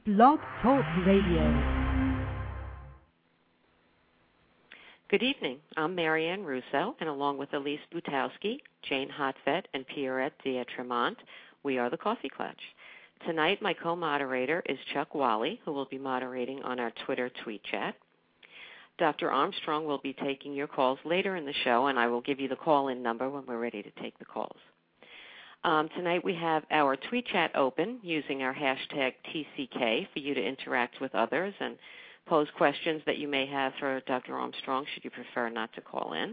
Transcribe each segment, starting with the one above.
Blog Talk Radio. Good evening. I'm Marianne Russo, and along with Elise Butowski, Jane Hotvet, and Pierrette Dietremont, we are the Coffee Clutch. Tonight, my co-moderator is Chuck Wally, who will be moderating on our Twitter tweet chat. Dr. Armstrong will be taking your calls later in the show, and I will give you the call-in number when we're ready to take the calls. Tonight we have our tweet chat open using our hashtag TCK for you to interact with others and pose questions that you may have for Dr. Armstrong should you prefer not to call in.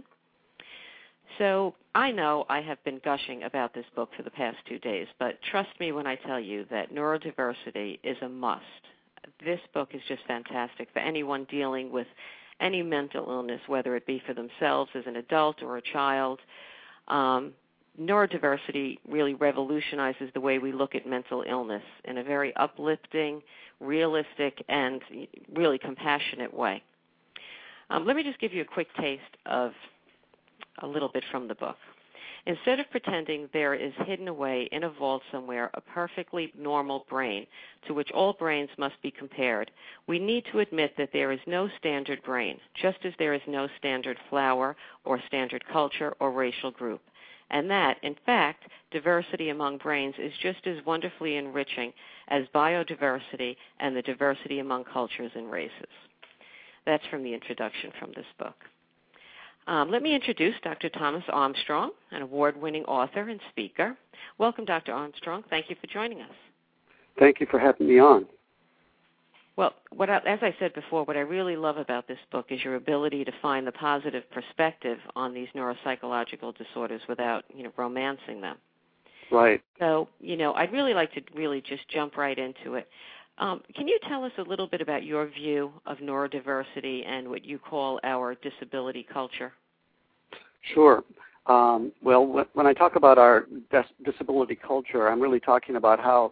So I know I have been gushing about this book for the past 2 days, but trust me when I tell you that neurodiversity is a must. This book is just fantastic for anyone dealing with any mental illness, whether it be for themselves as an adult or a child. Neurodiversity really revolutionizes the way we look at mental illness in a very uplifting, realistic, and really compassionate way. Let me just give you a quick taste of a little bit from the book. Instead of pretending there is hidden away in a vault somewhere a perfectly normal brain to which all brains must be compared, we need to admit that there is no standard brain, just as there is no standard flower or standard culture or racial group. And that, in fact, diversity among brains is just as wonderfully enriching as biodiversity and the diversity among cultures and races. That's from the introduction from this book. Let me introduce Dr. Thomas Armstrong, an award-winning author and speaker. Welcome, Dr. Armstrong. Thank you for joining us. Thank you for having me on. Well, as I said before, what I really love about this book is your ability to find the positive perspective on these neuropsychological disorders without, romancing them. Right. So, I'd really like to just jump right into it. Can you tell us a little bit about your view of neurodiversity and what you call our disability culture? Sure. Well, when I talk about our disability culture, I'm really talking about how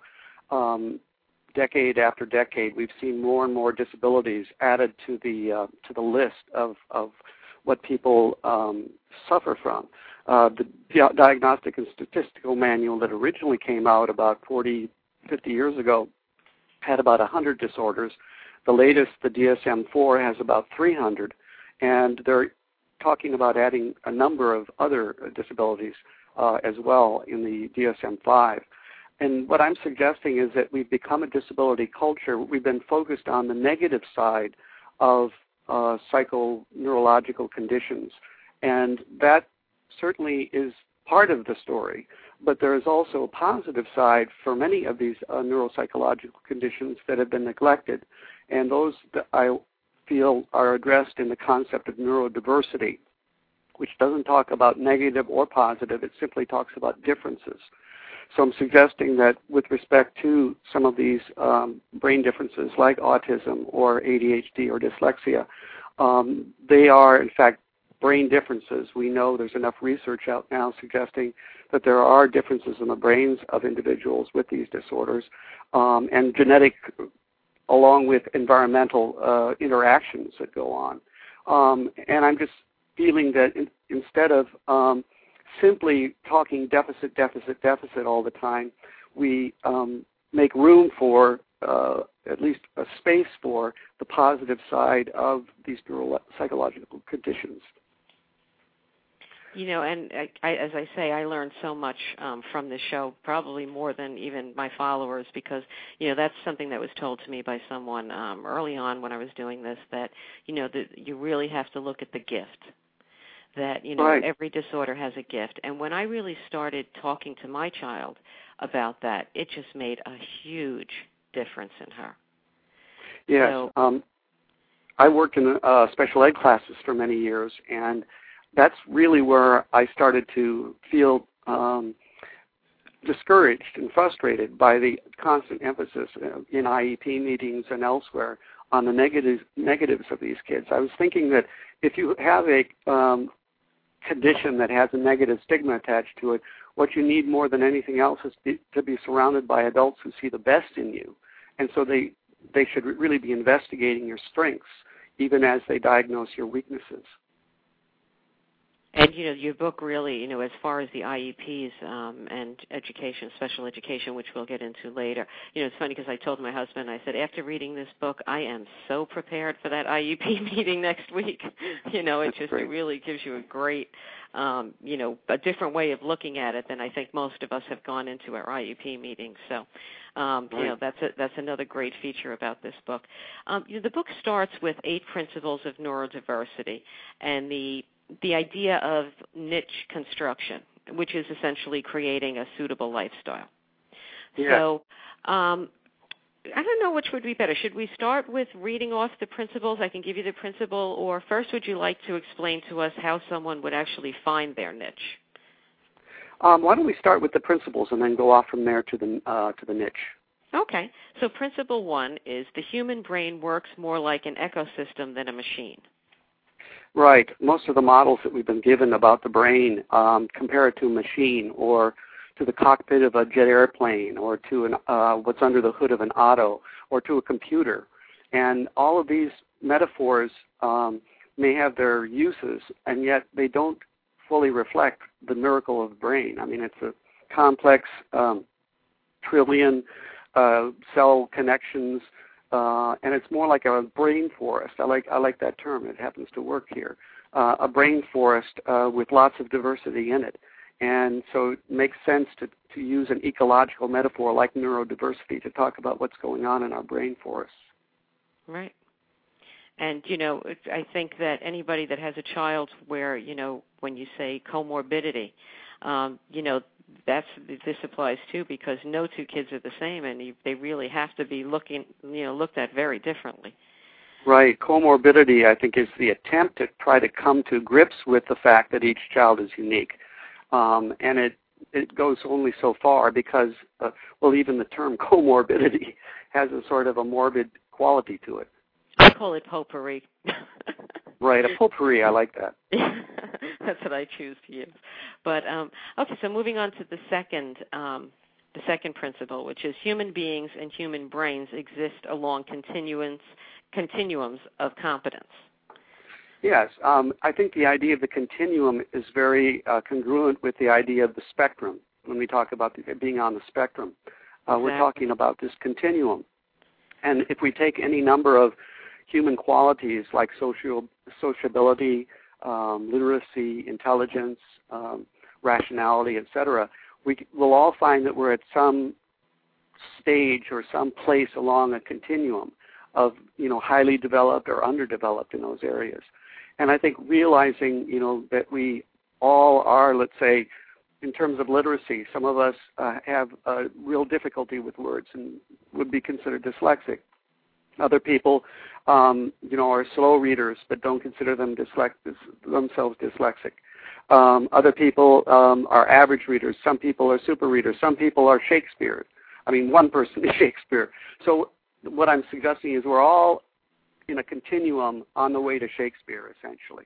decade after decade, we've seen more and more disabilities added to the list of what people suffer from. The Diagnostic and Statistical Manual that originally came out about 40, 50 years ago had about 100 disorders. The latest, the DSM-4, has about 300, and they're talking about adding a number of other disabilities as well in the DSM-5. And what I'm suggesting is that we've become a disability culture. We've been focused on the negative side of psychoneurological conditions, and that certainly is part of the story. But there is also a positive side for many of these neuropsychological conditions that have been neglected, and those that I feel are addressed in the concept of neurodiversity, which doesn't talk about negative or positive. It simply talks about differences. So I'm suggesting that with respect to some of these brain differences like autism or ADHD or dyslexia, they are, in fact, brain differences. We know there's enough research out now suggesting that there are differences in the brains of individuals with these disorders, and genetic along with environmental interactions that go on. And I'm just feeling that instead of simply talking deficit all the time, we make room for at least a space for the positive side of these neuropsychological conditions. And as I say, I learned so much from this show, probably more than even my followers, because, that's something that was told to me by someone early on when I was doing this, that, that you really have to look at the gift. That, right. Every disorder has a gift. And when I really started talking to my child about that, it just made a huge difference in her. Yes. I worked in special ed classes for many years, and that's really where I started to feel discouraged and frustrated by the constant emphasis in IEP meetings and elsewhere on the negatives of these kids. I was thinking that if you have a condition that has a negative stigma attached to it, what you need more than anything else is to be surrounded by adults who see the best in you. And so they should really be investigating your strengths, even as they diagnose your weaknesses. And, your book really, as far as the IEPs and education, special education, which we'll get into later, it's funny because I told my husband, I said, after reading this book, I am so prepared for that IEP meeting next week. It really gives you a great, a different way of looking at it than I think most of us have gone into our IEP meetings. So, right. That's another great feature about this book. The book starts with 8 principles of neurodiversity and the idea of niche construction, which is essentially creating a suitable lifestyle. Yeah. So I don't know which would be better. Should we start with reading off the principles? I can give you the principle, or first would you like to explain to us how someone would actually find their niche? Why don't we start with the principles and then go off from there to the niche? Okay. So principle 1 is the human brain works more like an ecosystem than a machine. Right. Most of the models that we've been given about the brain compare it to a machine or to the cockpit of a jet airplane or to what's under the hood of an auto or to a computer. And all of these metaphors may have their uses, and yet they don't fully reflect the miracle of the brain. I mean, it's a complex trillion cell connections, and it's more like a brain forest. I like that term. It happens to work here. A brain forest with lots of diversity in it. And so it makes sense to use an ecological metaphor like neurodiversity to talk about what's going on in our brain forests. Right. And, I think that anybody that has a child where, when you say comorbidity, this applies too, because no two kids are the same, and they really have to be looked at very differently. Right. Comorbidity, I think, is the attempt to try to come to grips with the fact that each child is unique. And it goes only so far because, even the term comorbidity has a sort of a morbid quality to it. I call it potpourri. Right, a potpourri, I like that. That's what I choose to use. But, okay, so moving on to the second principle, which is human beings and human brains exist along continuums of competence. Yes, I think the idea of the continuum is very congruent with the idea of the spectrum. When we talk about being on the spectrum, Exactly. We're talking about this continuum. And if we take any number of human qualities like sociability, literacy, intelligence, rationality, etc., we'll all find that we're at some stage or some place along a continuum of, highly developed or underdeveloped in those areas. And I think realizing, that we all are, let's say, in terms of literacy, some of us have a real difficulty with words and would be considered dyslexic. Other people, are slow readers but don't consider themselves dyslexic. Other people are average readers. Some people are super readers. Some people are Shakespeare. I mean, one person is Shakespeare. So what I'm suggesting is we're all in a continuum on the way to Shakespeare, essentially.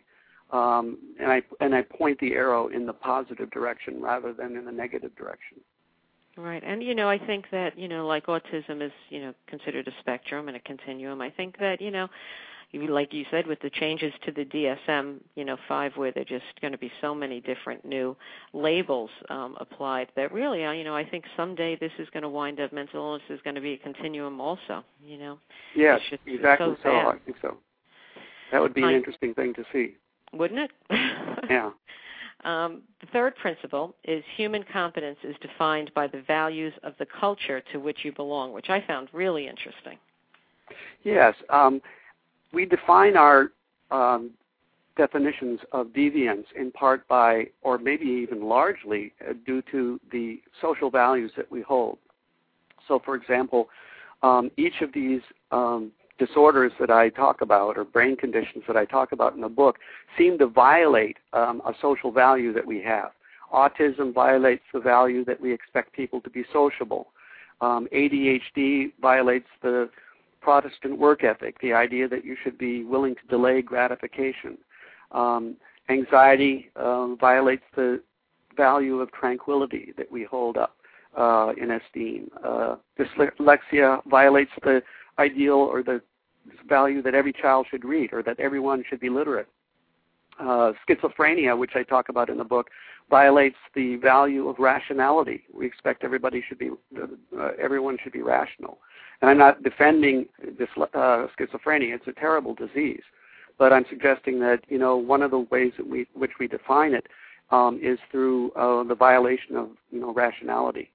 And I point the arrow in the positive direction rather than in the negative direction. Right. And, I think that, like autism is, considered a spectrum and a continuum. I think that, like you said, with the changes to the DSM-5, where there are just going to be so many different new labels applied, that really, I think someday this is going to wind up, mental illness is going to be a continuum also, Yes, exactly so. I think so. That would be an interesting thing to see. Wouldn't it? Yeah. The third principle is human competence is defined by the values of the culture to which you belong, which I found really interesting. Yes. We define our definitions of deviance in part by, or maybe even largely, due to the social values that we hold. So, for example, each of these disorders that I talk about, or brain conditions that I talk about in the book, seem to violate a social value that we have. Autism violates the value that we expect people to be sociable. ADHD violates the Protestant work ethic, the idea that you should be willing to delay gratification. Anxiety violates the value of tranquility that we hold up in esteem. Dyslexia violates the ideal or the value that every child should read or that everyone should be literate. schizophrenia, which I talk about in the book, violates the value of rationality. We expect everyone should be rational. And I'm not defending this schizophrenia. It's a terrible disease. But I'm suggesting that, one of the ways that which we define it is through the violation of, rationality.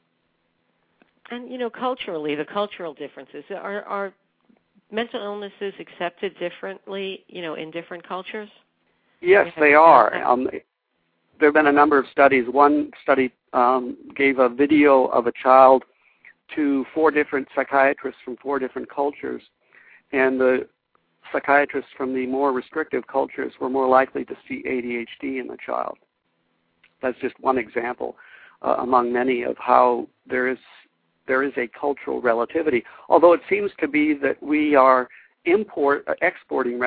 And, culturally, the cultural differences, are mental illnesses accepted differently, in different cultures? Yes, they are. There have been a number of studies. One study gave a video of a child to 4 different psychiatrists from 4 different cultures, and the psychiatrists from the more restrictive cultures were more likely to see ADHD in the child. That's just one example among many of how there is a cultural relativity, although it seems to be that we are exporting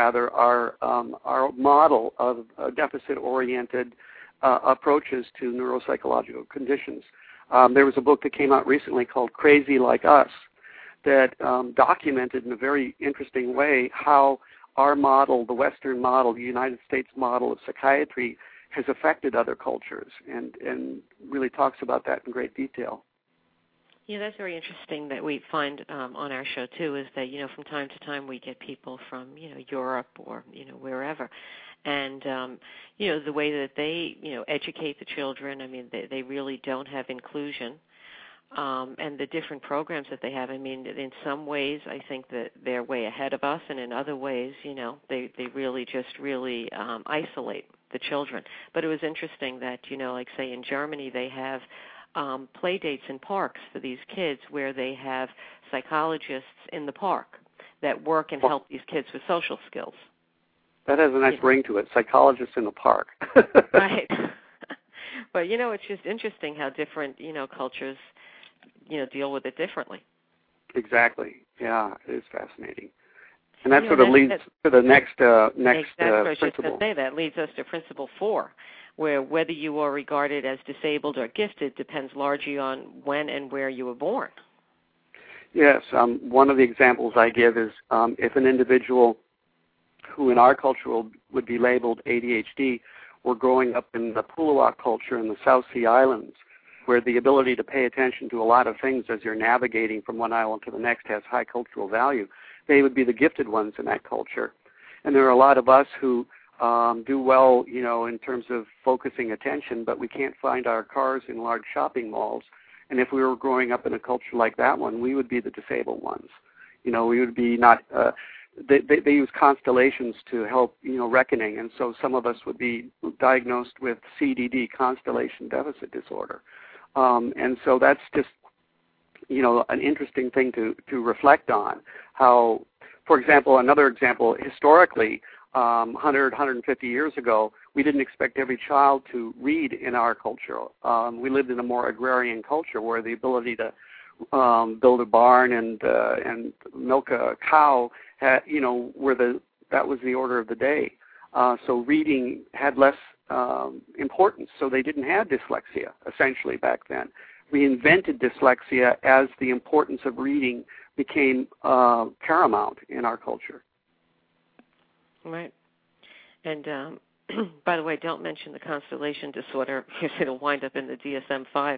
our model of deficit-oriented approaches to neuropsychological conditions. There was a book that came out recently called Crazy Like Us that documented in a very interesting way how our model, the Western model, the United States model of psychiatry, has affected other cultures, and really talks about that in great detail. Yeah, that's very interesting that we find on our show, too, is that, from time to time we get people from, Europe or, wherever. And, the way that they, educate the children, I mean, they really don't have inclusion. And the different programs that they have, I mean, in some ways I think that they're way ahead of us, and in other ways, they really isolate the children. But it was interesting that, like say in Germany, they have play dates in parks for these kids where they have psychologists in the park that work and help these kids with social skills. That has a nice ring to it, psychologists in the park. Right. But, it's just interesting how different, cultures, deal with it differently. Exactly. Yeah, it is fascinating. And that sort of leads to the next exactly. I was principle. just going to say that leads us to Principle 4, where whether you are regarded as disabled or gifted depends largely on when and where you were born. Yes. One of the examples I give is if an individual who in our culture would be labeled ADHD were growing up in the Puluwak culture in the South Sea Islands, where the ability to pay attention to a lot of things as you're navigating from one island to the next has high cultural value, they would be the gifted ones in that culture. And there are a lot of us who do well, in terms of focusing attention, but we can't find our cars in large shopping malls. And if we were growing up in a culture like that one, we would be the disabled ones. We would be not... They use constellations to help, reckoning, and so some of us would be diagnosed with CDD, constellation deficit disorder. And so that's just, an interesting thing to reflect on. How, for example, another example, historically, 150 years ago, we didn't expect every child to read in our culture. We lived in a more agrarian culture where the ability to build a barn and milk a cow, that was the order of the day. So reading had less importance, so they didn't have dyslexia, essentially, back then. We invented dyslexia as the importance of reading became paramount in our culture. Right. And by the way, don't mention the constellation disorder because it'll wind up in the DSM-5.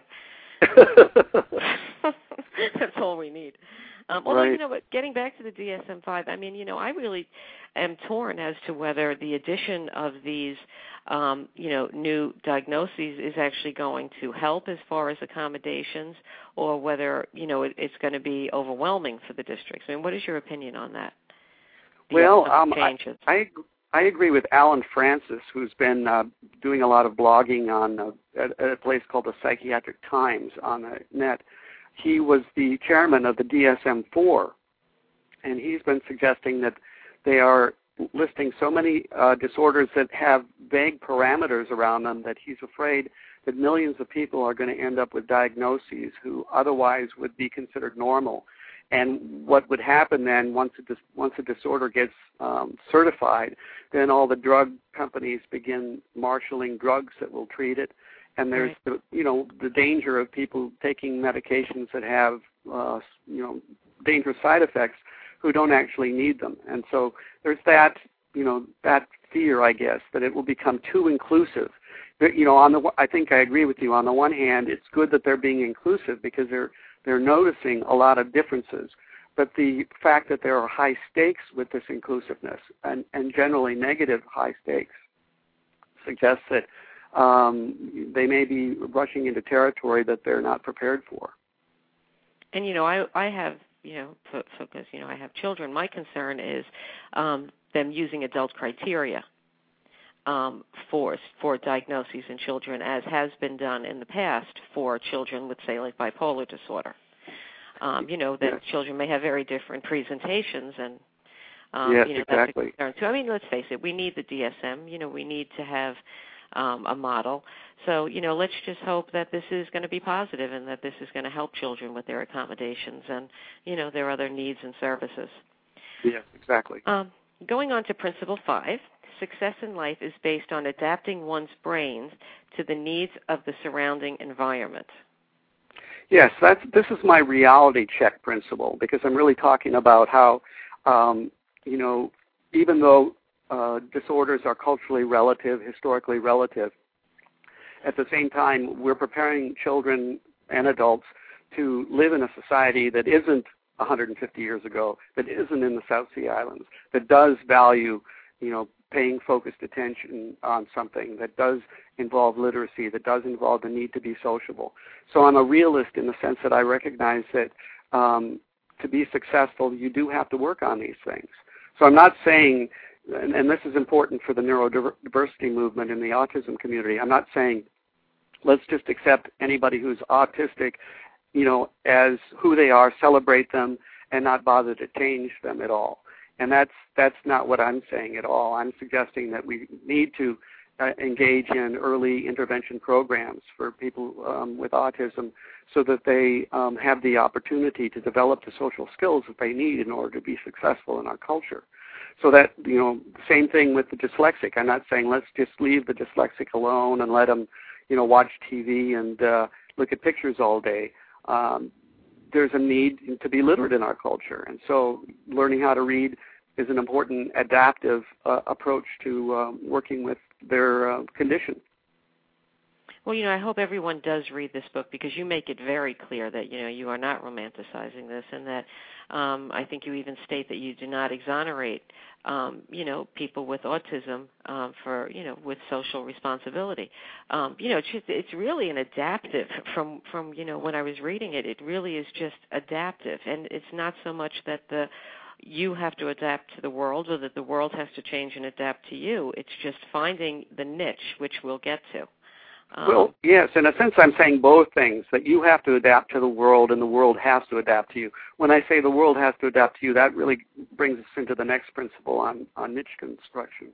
That's all we need. Although, right. But getting back to the DSM-5, I mean, I really am torn as to whether the addition of these, new diagnoses is actually going to help as far as accommodations, or whether, it's going to be overwhelming for the districts. I mean, what is your opinion on that? Well, I agree with Alan Francis, who's been doing a lot of blogging on at a place called the Psychiatric Times on the net. He was the chairman of the DSM-4, and he's been suggesting that they are listing so many disorders that have vague parameters around them that he's afraid that millions of people are going to end up with diagnoses who otherwise would be considered normal. And what would happen then, once a disorder gets certified, then all the drug companies begin marshaling drugs that will treat it. And there's the danger of people taking medications that have dangerous side effects who don't actually need them. And so there's that fear, I guess, that it will become too inclusive. But, I think I agree with you. On the one hand, it's good that they're being inclusive because they're noticing a lot of differences. But the fact that there are high stakes with this inclusiveness, and generally negative high stakes, suggests that they may be rushing into territory that they're not prepared for. And, I have, because, I have children, my concern is them using adult criteria for diagnoses in children, as has been done in the past for children with, say, like bipolar disorder. That children may have very different presentations, and yes, that's exactly. a concern too. I mean, let's face it, we need the DSM. We need to have a model. So, let's just hope that this is going to be positive and that this is going to help children with their accommodations and, their other needs and services. Yes, exactly. Going on to Principle 5, success in life is based on adapting one's brains to the needs of the surrounding environment. Yes, this is my reality check principle, because I'm really talking about how, even though disorders are culturally relative, historically relative, at the same time we're preparing children and adults to live in a society that isn't 150 years ago, that isn't in the South Sea Islands, that does value, paying focused attention on something, that does involve literacy, that does involve the need to be sociable. So I'm a realist in the sense that I recognize that to be successful, you do have to work on these things. So I'm not saying, and this is important for the neurodiversity movement in the autism community, I'm not saying let's just accept anybody who's autistic, as who they are, celebrate them, and not bother to change them at all. And that's not what I'm saying at all. I'm suggesting that we need to engage in early intervention programs for people with autism so that they have the opportunity to develop the social skills that they need in order to be successful in our culture. So that, same thing with the dyslexic. I'm not saying let's just leave the dyslexic alone and let them, watch TV and look at pictures all day. There's a need to be literate in our culture. And so learning how to read is an important adaptive approach to working with their condition. Well, I hope everyone does read this book, because you make it very clear that, you are not romanticizing this, and that I think you even state that you do not exonerate, people with autism for, with social responsibility. It's really an adaptive from, when I was reading it, it really is just adaptive. And it's not so much that you have to adapt to the world or that the world has to change and adapt to you. It's just finding the niche, which we'll get to. Well, yes, in a sense I'm saying both things, that you have to adapt to the world and the world has to adapt to you. When I say the world has to adapt to you, that really brings us into the next principle on niche construction.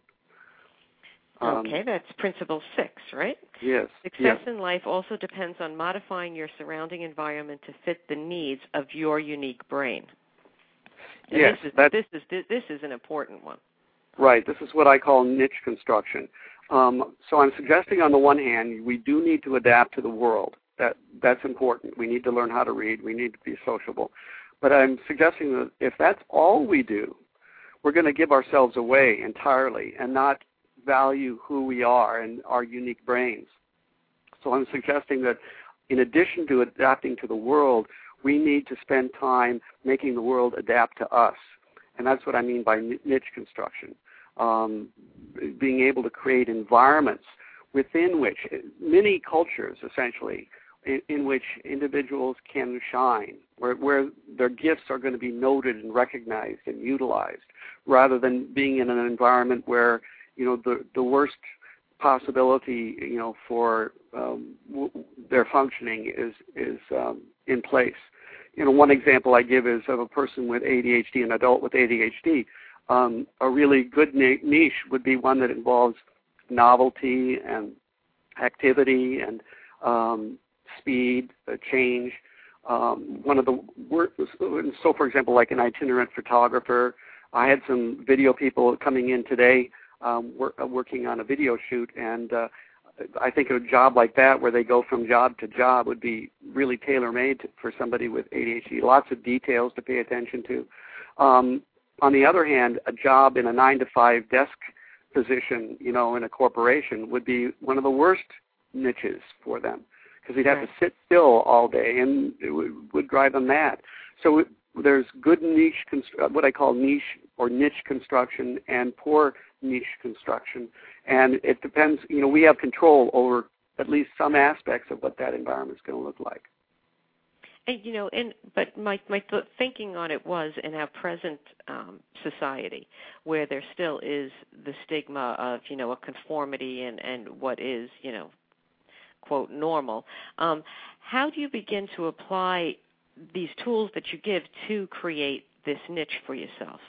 Okay, that's Principle 6, right? Yes. Success in life also depends on modifying your surrounding environment to fit the needs of your unique brain. And yes. This is an important one. Right. This is what I call niche construction. So I'm suggesting on the one hand, we do need to adapt to the world. That's important. We need to learn how to read. We need to be sociable. But I'm suggesting that if that's all we do, we're going to give ourselves away entirely and not value who we are and our unique brains. So I'm suggesting that in addition to adapting to the world, we need to spend time making the world adapt to us. And that's what I mean by niche construction. Being able to create environments within which, many cultures essentially, in which individuals can shine, where their gifts are going to be noted and recognized and utilized, rather than being in an environment where, the worst possibility, for their functioning is in place. One example I give is of a person with ADHD, an adult with ADHD. A really good niche would be one that involves novelty and activity and speed, change. One of the so, for example, like an itinerant photographer. I had some video people coming in today working on a video shoot, and I think a job like that where they go from job to job would be really tailor-made for somebody with ADHD. Lots of details to pay attention to. On the other hand, a job in a 9-to-5 desk position, in a corporation would be one of the worst niches for them, because he'd have to sit still all day, and it would drive them mad. So there's good niche, what I call niche or niche construction, and poor niche construction, and it depends. We have control over at least some aspects of what that environment is going to look like. And but my thinking on it was in our present society, where there still is the stigma of a conformity and what is quote normal. How do you begin to apply these tools that you give to create this niche for yourself?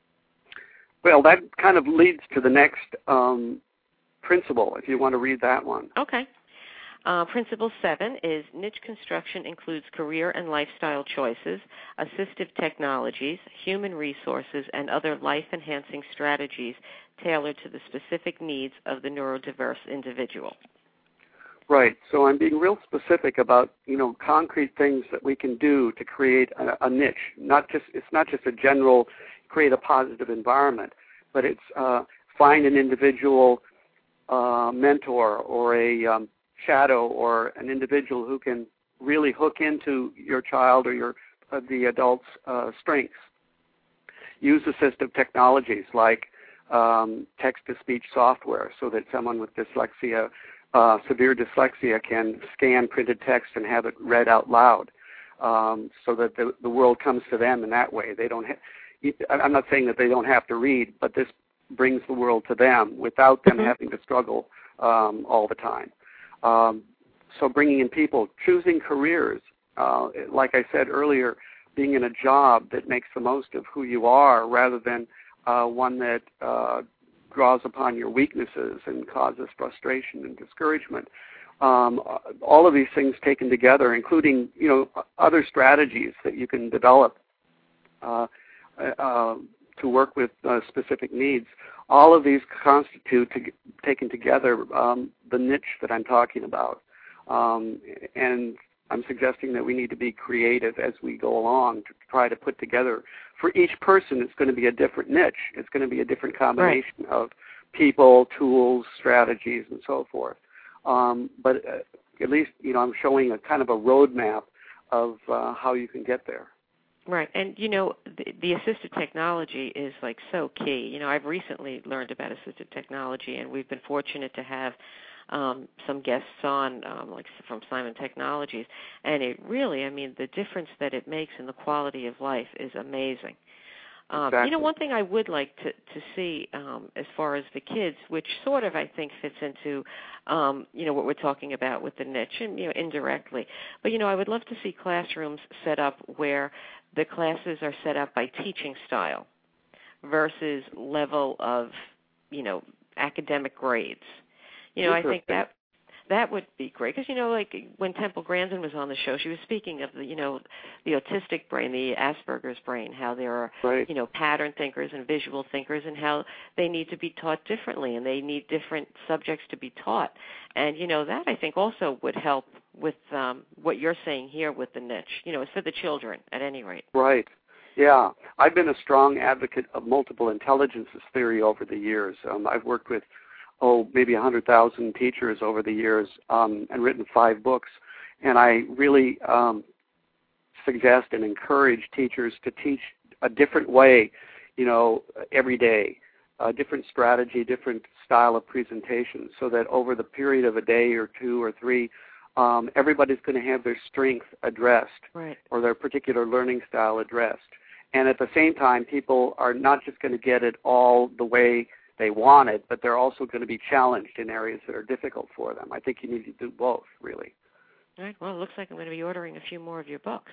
Well, that kind of leads to the next principle, if you want to read that one. Okay. Principle 7 is niche construction includes career and lifestyle choices, assistive technologies, human resources, and other life-enhancing strategies tailored to the specific needs of the neurodiverse individual. Right. So I'm being real specific about, concrete things that we can do to create a niche. It's not just a general create a positive environment, but it's find an individual mentor or a shadow or an individual who can really hook into your child or the adult's strengths. Use assistive technologies like text-to-speech software so that someone with dyslexia, severe dyslexia, can scan printed text and have it read out loud, so that the world comes to them in that way. They don't. I'm not saying that they don't have to read, but this brings the world to them without them having to struggle all the time. So bringing in people, choosing careers, like I said earlier, being in a job that makes the most of who you are rather than one that draws upon your weaknesses and causes frustration and discouragement. All of these things taken together, including other strategies that you can develop to work with specific needs. All of these constitute, taken together, the niche that I'm talking about. And I'm suggesting that we need to be creative as we go along to try to put together. For each person, it's going to be a different niche. It's going to be a different combination of people, tools, strategies, and so forth. But at least, I'm showing a kind of a roadmap of how you can get there. Right, and the assistive technology is so key. I've recently learned about assistive technology, and we've been fortunate to have some guests on, from Simon Technologies, and it really, the difference that it makes in the quality of life is amazing. Exactly. One thing I would like to see as far as the kids, which sort of I think fits into what we're talking about with the niche, and indirectly. But I would love to see classrooms set up where the classes are set up by teaching style versus level of academic grades. I think that would be great because when Temple Grandin was on the show, she was speaking of the autistic brain, the Asperger's brain, how there are pattern thinkers and visual thinkers, and how they need to be taught differently, and they need different subjects to be taught. And that I think also would help with what you're saying here with the niche. It's for the children at any rate. Right. Yeah, I've been a strong advocate of multiple intelligences theory over the years. I've worked with maybe 100,000 teachers over the years, and written 5 books. And I really suggest and encourage teachers to teach a different way, every day, a different strategy, different style of presentation, so that over the period of a day or 2 or 3, everybody's going to have their strength addressed, or their particular learning style addressed. And at the same time, people are not just going to get it all the way they want it, but they're also going to be challenged in areas that are difficult for them. I think you need to do both, really. All right. Well, it looks like I'm going to be ordering a few more of your books.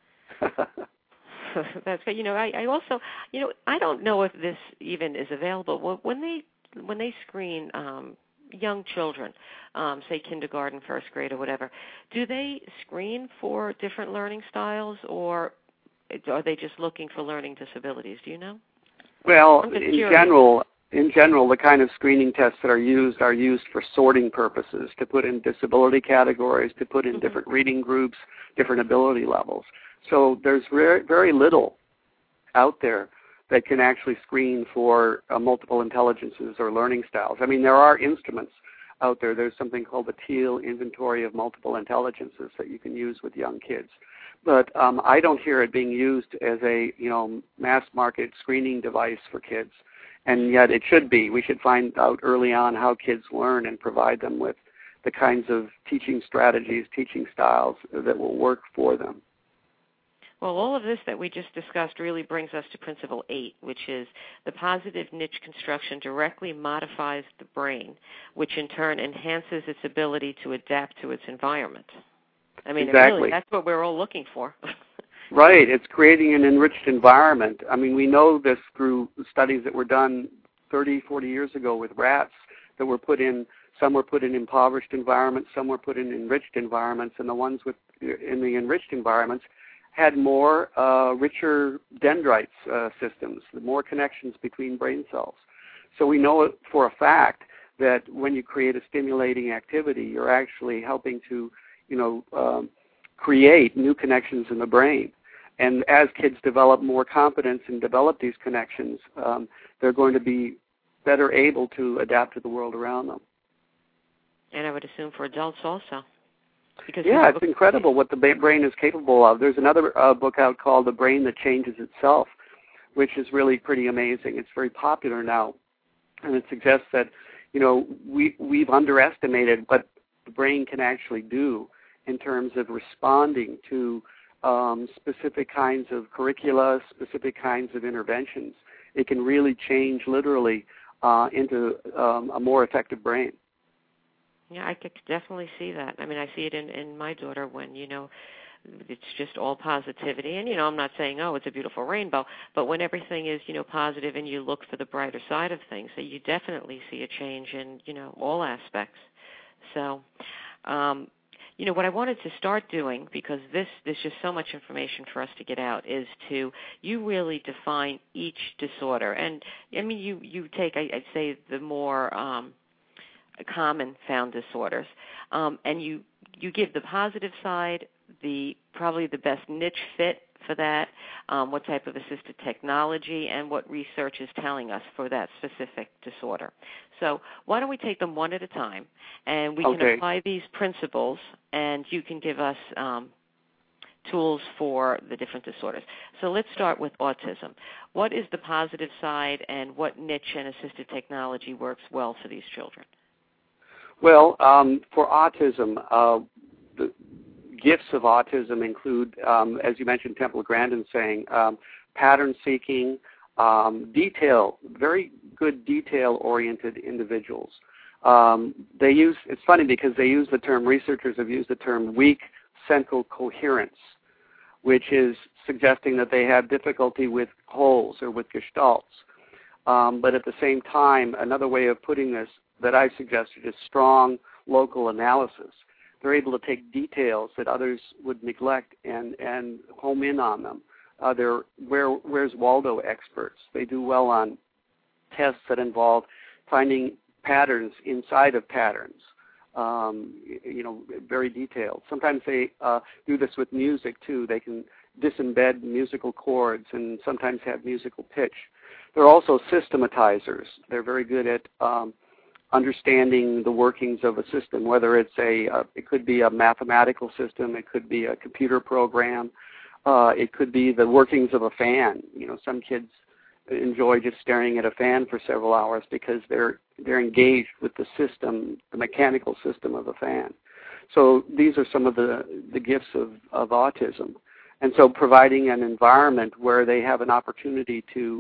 That's good. I also, I don't know if this even is available. When they screen young children, say kindergarten, first grade, or whatever, do they screen for different learning styles, or are they just looking for learning disabilities? Do you know? Well, in general, the kind of screening tests that are used for sorting purposes, to put in disability categories, to put in different reading groups, different ability levels. So there's very little out there that can actually screen for multiple intelligences or learning styles. I mean, there are instruments out there. There's something called the Teal Inventory of Multiple Intelligences that you can use with young kids. But I don't hear it being used as a mass market screening device for kids, and yet it should be. We should find out early on how kids learn and provide them with the kinds of teaching strategies, teaching styles that will work for them. Well, all of this that we just discussed really brings us to Principle 8, which is the positive niche construction directly modifies the brain, which in turn enhances its ability to adapt to its environment. I mean, exactly. Really, that's what we're all looking for. Right. It's creating an enriched environment. I mean, we know this through studies that were done 30, 40 years ago with rats that were put in. Some were put in impoverished environments, some were put in enriched environments, and the ones in the enriched environments had more richer dendrites systems, more connections between brain cells. So we know for a fact that when you create a stimulating activity, you're actually helping to, create new connections in the brain. And as kids develop more confidence and develop these connections, they're going to be better able to adapt to the world around them. And I would assume for adults also. Yeah, it's incredible what the brain is capable of. There's another book out called The Brain That Changes Itself, which is really pretty amazing. It's very popular now, and it suggests that, we've underestimated what the brain can actually do in terms of responding to specific kinds of curricula, specific kinds of interventions. It can really change literally into a more effective brain. Yeah, I could definitely see that. I mean, I see it in my daughter when, it's just all positivity. And, I'm not saying, it's a beautiful rainbow, but when everything is, positive and you look for the brighter side of things, so you definitely see a change in, all aspects. So, what I wanted to start doing, because there's just so much information for us to get out, is you really define each disorder. And, I mean, you take, I'd say, the more common found disorders, and you give the positive side, probably the best niche fit for that, what type of assisted technology, and what research is telling us for that specific disorder. So why don't we take them one at a time, and we can apply these principles, and you can give us tools for the different disorders. So let's start with autism. What is the positive side, and what niche and assisted technology works well for these children? Well, for autism, the gifts of autism include, as you mentioned, Temple Grandin saying, pattern seeking, very good detail-oriented individuals. It's funny because researchers have used the term weak central coherence, which is suggesting that they have difficulty with wholes or with gestalts. But at the same time, another way of putting this that I suggested is strong local analysis. They're able to take details that others would neglect and home in on them. They're Where's Waldo experts. They do well on tests that involve finding patterns inside of patterns, very detailed. Sometimes they do this with music, too. They can disembed musical chords and sometimes have musical pitch. They're also systematizers. They're very good at understanding the workings of a system, whether it could be a mathematical system, it could be a computer program, it could be the workings of a fan. Some kids enjoy just staring at a fan for several hours because they're engaged with the system, the mechanical system of a fan. So these are some of the gifts of autism. And so providing an environment where they have an opportunity to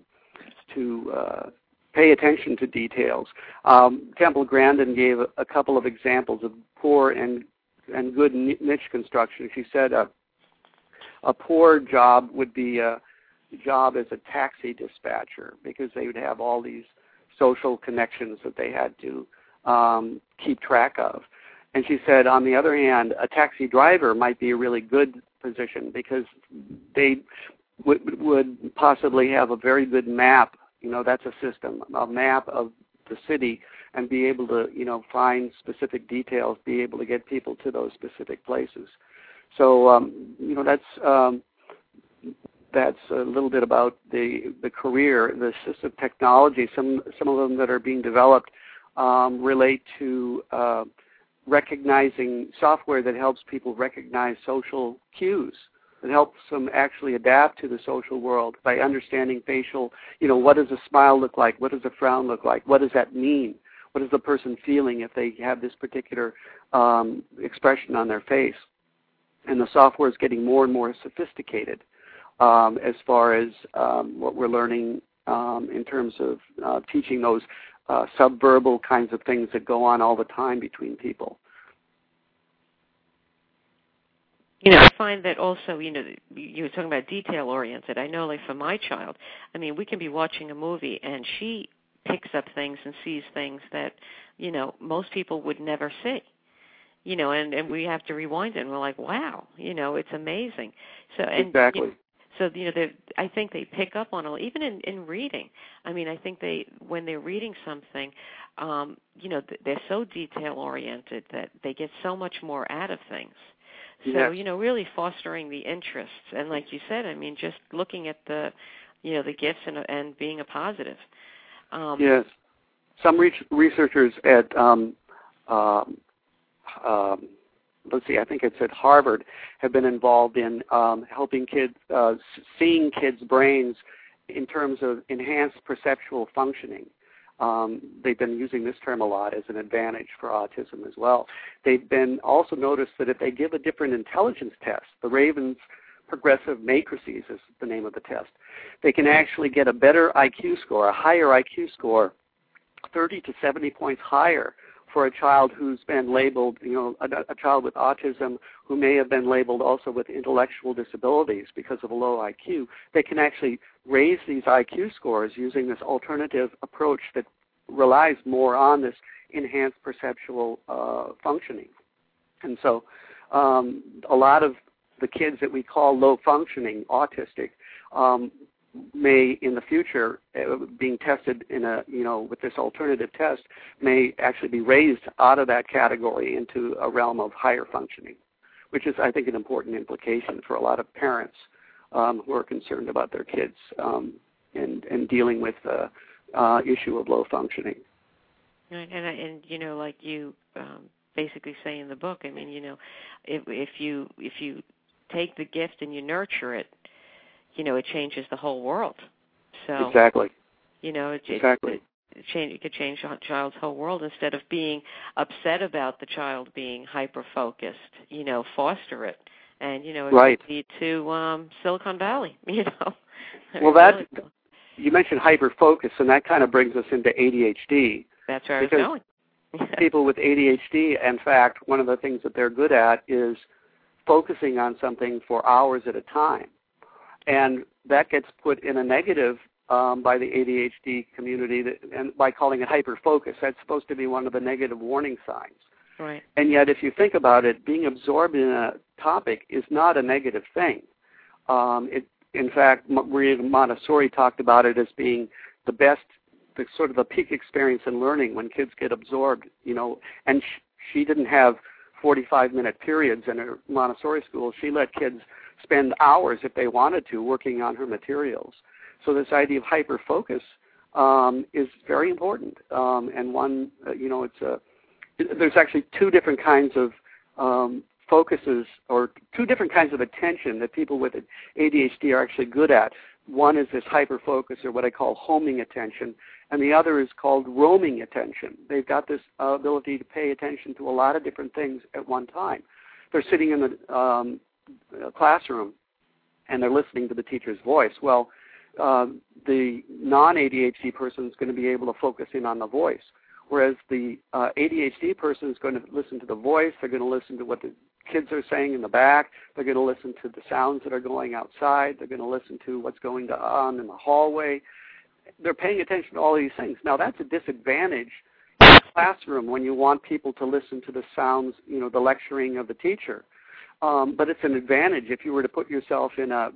pay attention to details. Temple Grandin gave a couple of examples of poor and good niche construction. She said a poor job would be a job as a taxi dispatcher because they would have all these social connections that they had to keep track of. And she said, on the other hand, a taxi driver might be a really good position because they would possibly have a very good map. That's a system, a map of the city, and be able to, find specific details, be able to get people to those specific places. So, that's a little bit about the career, the assistive technology. Some of them that are being developed relate to recognizing software that helps people recognize social cues. It helps them actually adapt to the social world by understanding facial, what does a smile look like? What does a frown look like? What does that mean? What is the person feeling if they have this particular expression on their face? And the software is getting more and more sophisticated as far as what we're learning in terms of teaching those subverbal kinds of things that go on all the time between people. I find that also, you were talking about detail-oriented. I know, like, for my child, we can be watching a movie, and she picks up things and sees things that, most people would never see. And we have to rewind it, and we're like, wow, it's amazing. So exactly. I think they pick up on it, even in reading. I think when they're reading something, they're so detail-oriented that they get so much more out of things. So, yes. Really fostering the interests. And like you said, just looking at the gifts and being a positive. Yes. Some researchers at, let's see, I think it's at Harvard, have been involved in helping kids, seeing kids' brains in terms of enhanced perceptual functioning. They've been using this term a lot as an advantage for autism as well. They've been also noticed that if they give a different intelligence test, the Ravens Progressive Matrices is the name of the test, they can actually get a better IQ score, a higher IQ score, 30 to 70 points higher for a child who's been labeled, a child with autism who may have been labeled also with intellectual disabilities because of a low IQ. They can actually raise these IQ scores using this alternative approach that relies more on this enhanced perceptual functioning. And so a lot of the kids that we call low functioning, autistic, may in the future, being tested in with this alternative test, may actually be raised out of that category into a realm of higher functioning, which is, I think, an important implication for a lot of parents who are concerned about their kids and dealing with the issue of low functioning. And like you basically say in the book, if you take the gift and you nurture it, it changes the whole world. So exactly. Exactly. It could change a child's whole world. Instead of being upset about the child being hyper-focused, foster it. And, it right. could lead to Silicon Valley, Well, you mentioned hyper-focus, and that kind of brings us into ADHD. That's where I was going. People with ADHD, in fact, one of the things that they're good at is focusing on something for hours at a time. And that gets put in a negative by the ADHD community, and by calling it hyperfocus. That's supposed to be one of the negative warning signs. Right. And yet, if you think about it, being absorbed in a topic is not a negative thing. In fact, Maria Montessori talked about it as being the best, sort of the peak experience in learning when kids get absorbed, and she didn't have 45-minute periods in her Montessori school. She let kids spend hours, if they wanted to, working on her materials. So this idea of hyper-focus is very important. And one, there's actually two different kinds of focuses, or two different kinds of attention that people with ADHD are actually good at. One is this hyper-focus, or what I call homing attention, and the other is called roaming attention. They've got this ability to pay attention to a lot of different things at one time. They're sitting in the classroom, and they're listening to the teacher's voice. Well, the non-ADHD person is going to be able to focus in on the voice, whereas the ADHD person is going to listen to the voice. They're going to listen to what the kids are saying in the back. They're going to listen to the sounds that are going outside. They're going to listen to what's going on in the hallway. They're paying attention to all these things. Now, that's a disadvantage in the classroom when you want people to listen to the sounds, the lecturing of the teacher. But it's an advantage if you were to put yourself in a,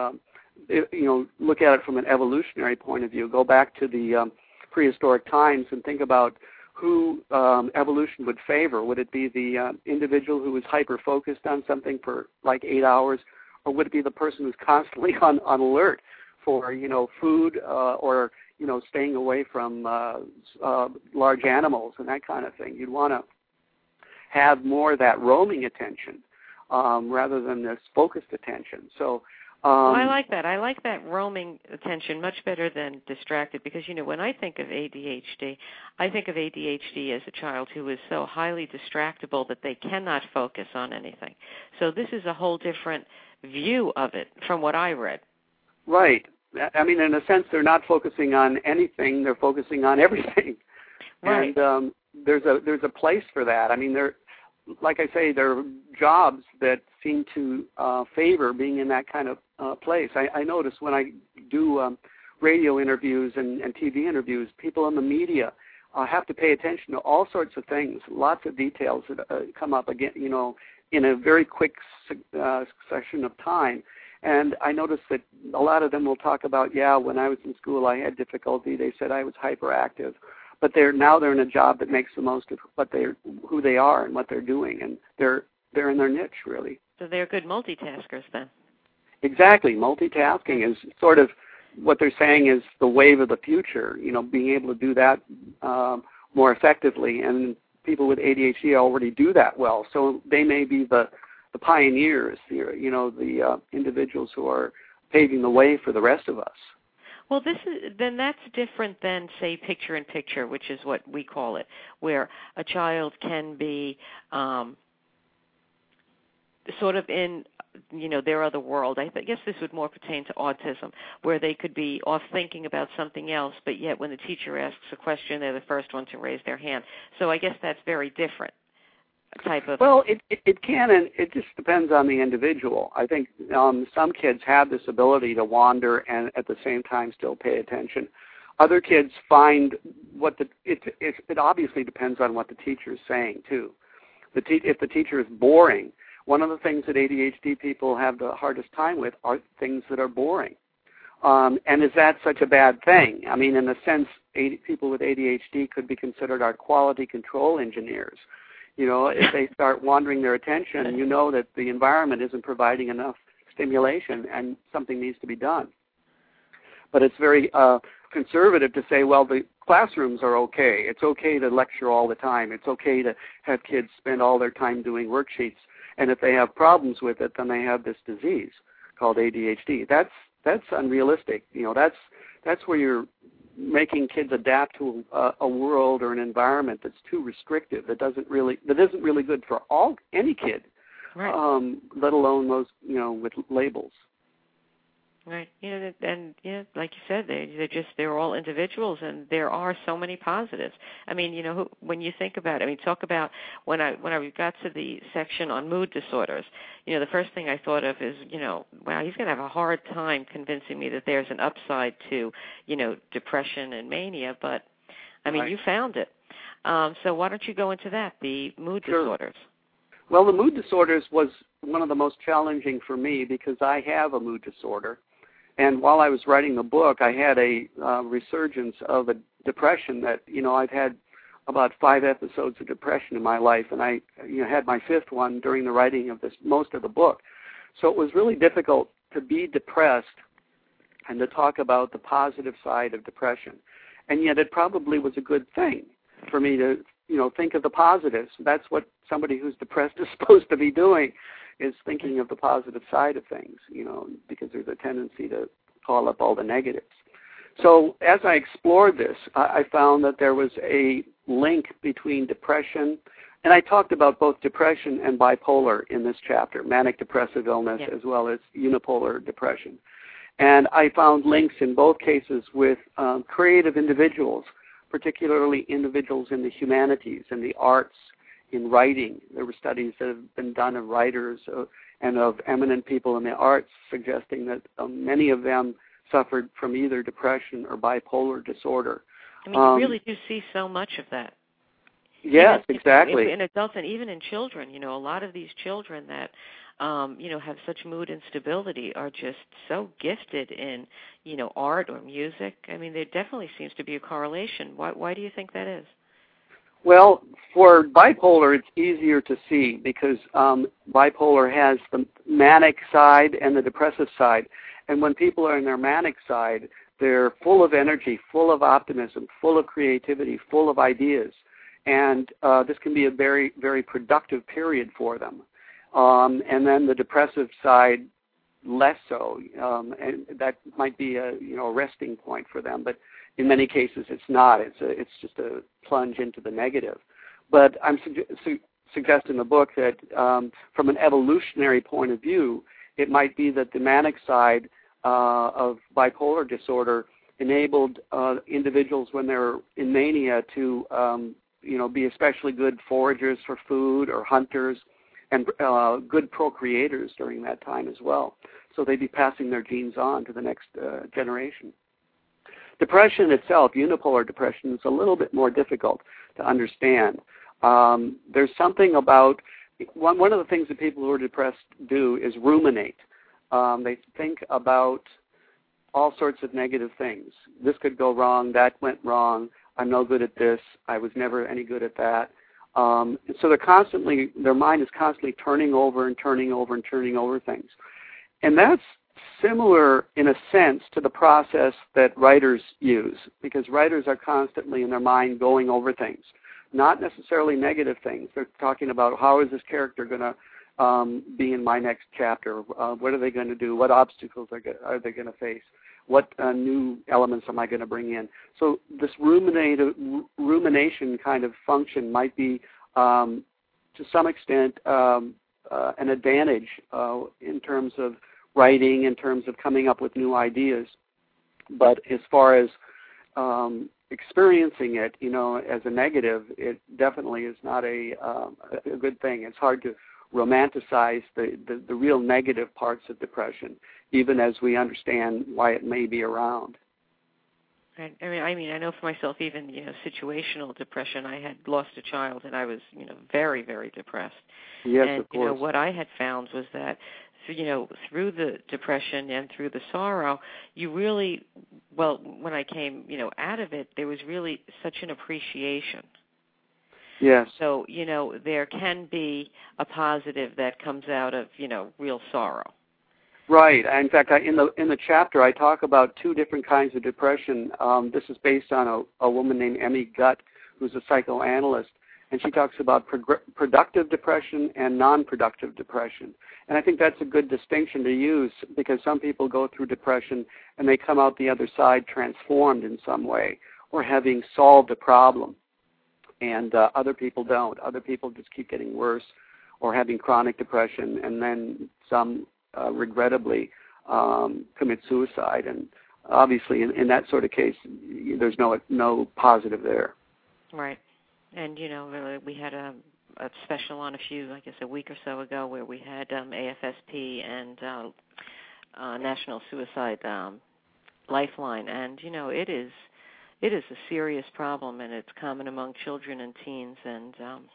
look at it from an evolutionary point of view. Go back to the prehistoric times and think about who evolution would favor. Would it be the individual who was hyper-focused on something for like 8 hours, or would it be the person who's constantly on alert for, food or, staying away from large animals and that kind of thing? You'd want to have more of that roaming attention rather than this focused attention. So I like that. I like that roaming attention much better than distracted because, when I think of ADHD, I think of ADHD as a child who is so highly distractible that they cannot focus on anything. So this is a whole different view of it from what I read. Right. I mean, in a sense, they're not focusing on anything. They're focusing on everything. Right. And there's a place for that. I mean, like I say, there are jobs that seem to favor being in that kind of place. I notice when I do radio interviews and TV interviews, people in the media have to pay attention to all sorts of things, lots of details that come up again, in a very quick succession of time. And I noticed that a lot of them will talk about, when I was in school I had difficulty. They said I was hyperactive. But they're in a job that makes the most of who they are and what they're doing, and they're in their niche, really. So they're good multitaskers then. Exactly. Multitasking is sort of what they're saying is the wave of the future, being able to do that more effectively. And people with ADHD already do that well. So they may be the pioneers, the individuals who are paving the way for the rest of us. Well, that's different than, say, picture-in-picture, which is what we call it, where a child can be sort of in, their other world. I guess this would more pertain to autism, where they could be off thinking about something else, but yet when the teacher asks a question, they're the first one to raise their hand. So I guess that's very different. Type of. Well, it can, and it just depends on the individual. I think some kids have this ability to wander and at the same time still pay attention. Other kids find it obviously depends on what the teacher is saying too. If the teacher is boring, one of the things that ADHD people have the hardest time with are things that are boring. And is that such a bad thing? I mean, in a sense, people with ADHD could be considered our quality control engineers. If they start wandering their attention, that the environment isn't providing enough stimulation and something needs to be done. But it's very conservative to say, well, the classrooms are okay. It's okay to lecture all the time. It's okay to have kids spend all their time doing worksheets. And if they have problems with it, then they have this disease called ADHD. That's unrealistic. That's where you're making kids adapt to a world or an environment that's too restrictive, that isn't really good for any kid, right. Let alone those with labels. Right. And like you said, they're all individuals, and there are so many positives. I mean, when you think about it, talk about when I got to the section on mood disorders, the first thing I thought of is, wow, he's going to have a hard time convincing me that there's an upside to, depression and mania, but I mean, right. You found it. So why don't you go into that, the mood disorders? Well, the mood disorders was one of the most challenging for me because I have a mood disorder. And while I was writing the book, I had a resurgence of a depression that, I've had about 5 episodes of depression in my life, and I had my 5th one during the writing of most of the book. So it was really difficult to be depressed and to talk about the positive side of depression. And yet it probably was a good thing for me to, think of the positives. That's what somebody who's depressed is supposed to be doing, is thinking of the positive side of things, because there's a tendency to call up all the negatives. So as I explored this, I found that there was a link between depression, and I talked about both depression and bipolar in this chapter, manic depressive illness as well as unipolar depression. And I found links in both cases with creative individuals, particularly individuals in the humanities and the arts, in writing. There were studies that have been done of writers and of eminent people in the arts suggesting that many of them suffered from either depression or bipolar disorder. I mean, you really do see so much of that. Yes, exactly. In adults and even in children, a lot of these children that, have such mood instability are just so gifted in, art or music. I mean, there definitely seems to be a correlation. Why do you think that is? Well, for bipolar, it's easier to see because bipolar has the manic side and the depressive side. And when people are in their manic side, they're full of energy, full of optimism, full of creativity, full of ideas. And this can be a very, very productive period for them. And then the depressive side, less so. And that might be a resting point for them. But in many cases, it's not. It's just a plunge into the negative. But I'm suggesting in the book that from an evolutionary point of view, it might be that the manic side of bipolar disorder enabled individuals when they're in mania to be especially good foragers for food or hunters and good procreators during that time as well. So they'd be passing their genes on to the next generation. Depression itself, unipolar depression, is a little bit more difficult to understand. There's something about, one of the things that people who are depressed do is ruminate. They think about all sorts of negative things. This could go wrong, that went wrong, I'm no good at this, I was never any good at that. So their mind is constantly turning over and turning over and turning over things. And that's similar in a sense to the process that writers use, because writers are constantly in their mind going over things, not necessarily negative things. They're talking about how is this character going to be in my next chapter? What are they going to do? What obstacles are they going to face? What new elements am I going to bring in? So this rumination kind of function might be, to some extent, an advantage in terms of writing, in terms of coming up with new ideas. But as far as experiencing it, as a negative, it definitely is not a good thing. It's hard to romanticize the real negative parts of depression, even as we understand why it may be around. Right. I mean, I know for myself, even situational depression. I had lost a child, and I was, very, very depressed. Yes, and, of course. What I had found was that, through the depression and through the sorrow, you really, when I came, out of it, there was really such an appreciation. Yes. So, there can be a positive that comes out of, real sorrow. Right. In fact, in the chapter, I talk about two different kinds of depression. This is based on a woman named Emmy Gutt, who's a psychoanalyst, and she talks about productive depression and non-productive depression. And I think that's a good distinction to use, because some people go through depression and they come out the other side transformed in some way or having solved a problem, and other people don't. Other people just keep getting worse or having chronic depression, and then some regrettably commit suicide, and obviously in that sort of case there's no positive there. Right. And we had a special on a week or so ago, where we had AFSP and National Suicide Lifeline, and it is a serious problem, and it's common among children and teens, and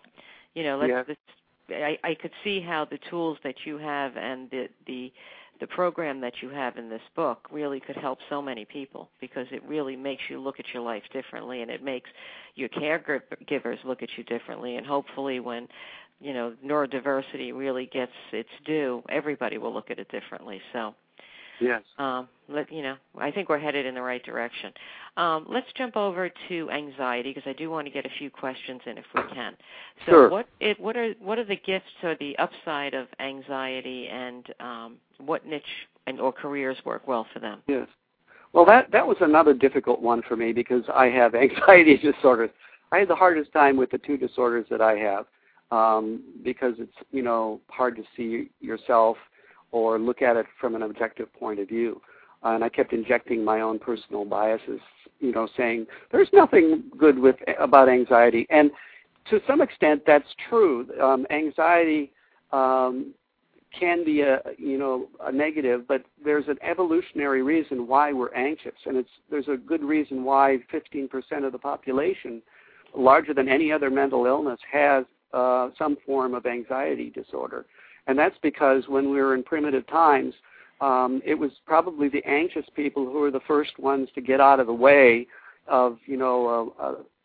I could see how the tools that you have and the program that you have in this book really could help so many people, because it really makes you look at your life differently, and it makes your caregivers look at you differently. And hopefully when, neurodiversity really gets its due, everybody will look at it differently. So, yes. I think we're headed in the right direction. Let's jump over to anxiety, because I do want to get a few questions in if we can. So sure. What are the gifts or the upside of anxiety, and what niche or careers work well for them? Yes. Well, that was another difficult one for me, because I have anxiety disorders. I had the hardest time with the two disorders that I have, because it's hard to see yourself or look at it from an objective point of view. And I kept injecting my own personal biases, saying there's nothing good about anxiety. And to some extent, that's true. Anxiety can be a negative, but there's an evolutionary reason why we're anxious, and there's a good reason why 15% of the population, larger than any other mental illness, has some form of anxiety disorder. And that's because when we were in primitive times, it was probably the anxious people who were the first ones to get out of the way of, a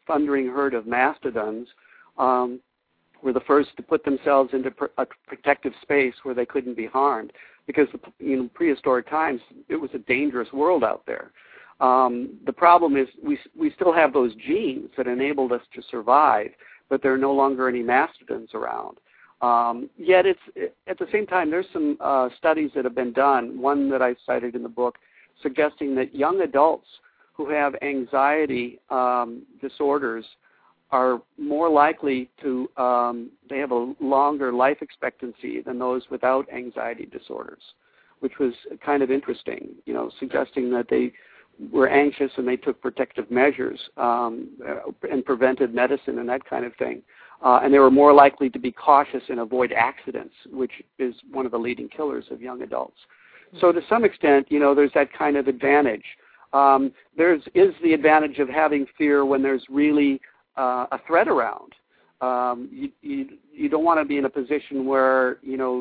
thundering herd of mastodons were the first to put themselves into a protective space where they couldn't be harmed, because in prehistoric times it was a dangerous world out there. The problem is we still have those genes that enabled us to survive, but there are no longer any mastodons around. Yet at the same time, there's some studies that have been done, one that I cited in the book, suggesting that young adults who have anxiety disorders are more likely to, they have a longer life expectancy than those without anxiety disorders, which was kind of interesting, suggesting that they were anxious and they took protective measures and prevented medicine and that kind of thing. And they were more likely to be cautious and avoid accidents, which is one of the leading killers of young adults. So to some extent, there's that kind of advantage. There is the advantage of having fear when there's really a threat around. You don't want to be in a position where,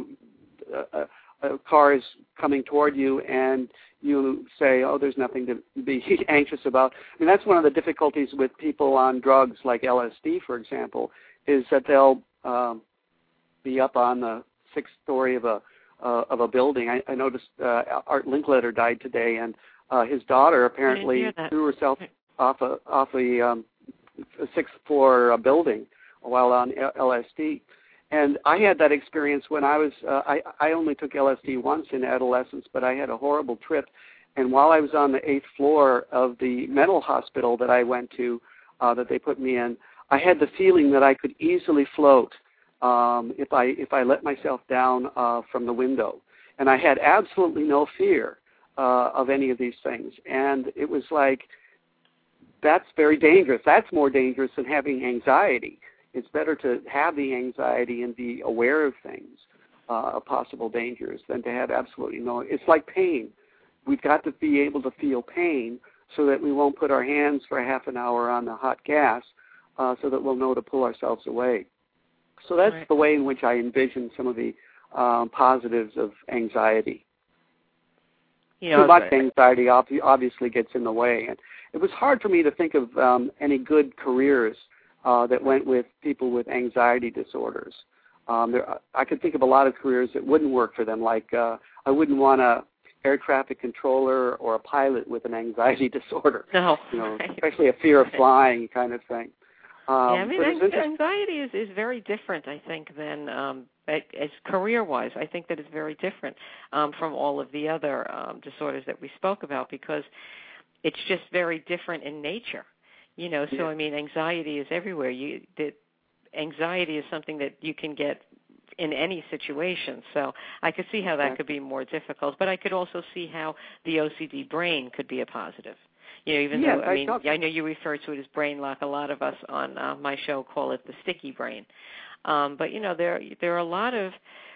a car is coming toward you and you say, oh, there's nothing to be anxious about. I mean, that's one of the difficulties with people on drugs like LSD, for example, is that they'll be up on the 6th story of a building. I noticed Art Linkletter died today, and his daughter apparently threw herself off a 6th floor building while on LSD. And I had that experience when I was, I only took LSD once in adolescence, but I had a horrible trip. And while I was on the 8th floor of the mental hospital that I went to, that they put me in, I had the feeling that I could easily float if I let myself down from the window. And I had absolutely no fear of any of these things. And it was like, that's very dangerous. That's more dangerous than having anxiety. It's better to have the anxiety and be aware of things, of possible dangers, than to have absolutely no. It's like pain. We've got to be able to feel pain so that we won't put our hands for a half an hour on the hot gas, so that we'll know to pull ourselves away. So that's the way in which I envision some of the positives of anxiety. Too much anxiety obviously gets in the way. And it was hard for me to think of any good careers that went with people with anxiety disorders. I could think of a lot of careers that wouldn't work for them, like I wouldn't want a air traffic controller or a pilot with an anxiety disorder. No, especially a fear of flying kind of thing. Anxiety is very different, I think, than as career-wise. I think that it's very different from all of the other disorders that we spoke about, because it's just very different in nature. So I mean, anxiety is everywhere. Anxiety is something that you can get in any situation. So I could see how that could be more difficult, but I could also see how the OCD brain could be a positive. Even though, I know you refer to it as brain lock. A lot of us on my show call it the sticky brain. But, there are a lot of,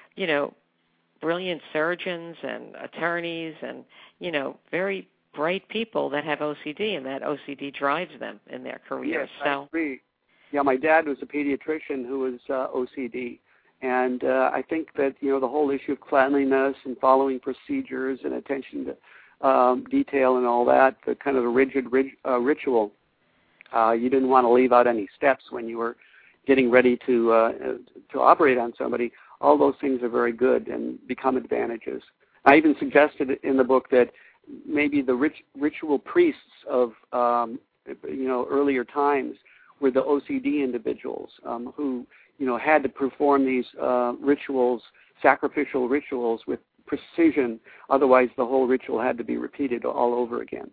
brilliant surgeons and attorneys and, very bright people that have OCD, and that OCD drives them in their careers. Yes, I agree. Yeah, my dad was a pediatrician who was OCD. And I think that, the whole issue of cleanliness and following procedures and attention to detail and all that, the kind of a rigid ritual. You didn't want to leave out any steps when you were getting ready to operate on somebody. All those things are very good and become advantages. I even suggested in the book that maybe the ritual priests of earlier times were the OCD individuals who had to perform these rituals, sacrificial rituals, with precision. Otherwise, the whole ritual had to be repeated all over again.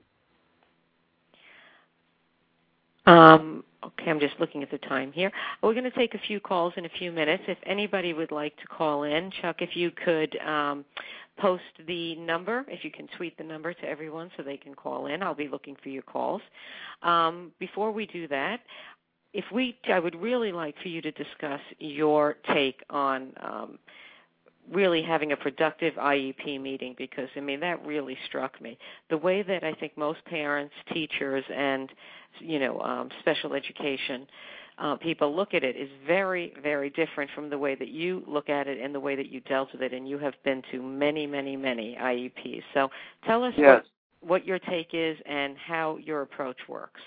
Okay, I'm just looking at the time here. We're going to take a few calls in a few minutes. If anybody would like to call in, Chuck, if you could post the number, if you can tweet the number to everyone so they can call in. I'll be looking for your calls. Before we do that, I would really like for you to discuss your take on really having a productive IEP meeting, because, that really struck me. The way that I think most parents, teachers, and, special education people look at it is very, very different from the way that you look at it and the way that you dealt with it, and you have been to many, many, many IEPs. So tell us what your take is and how your approach works.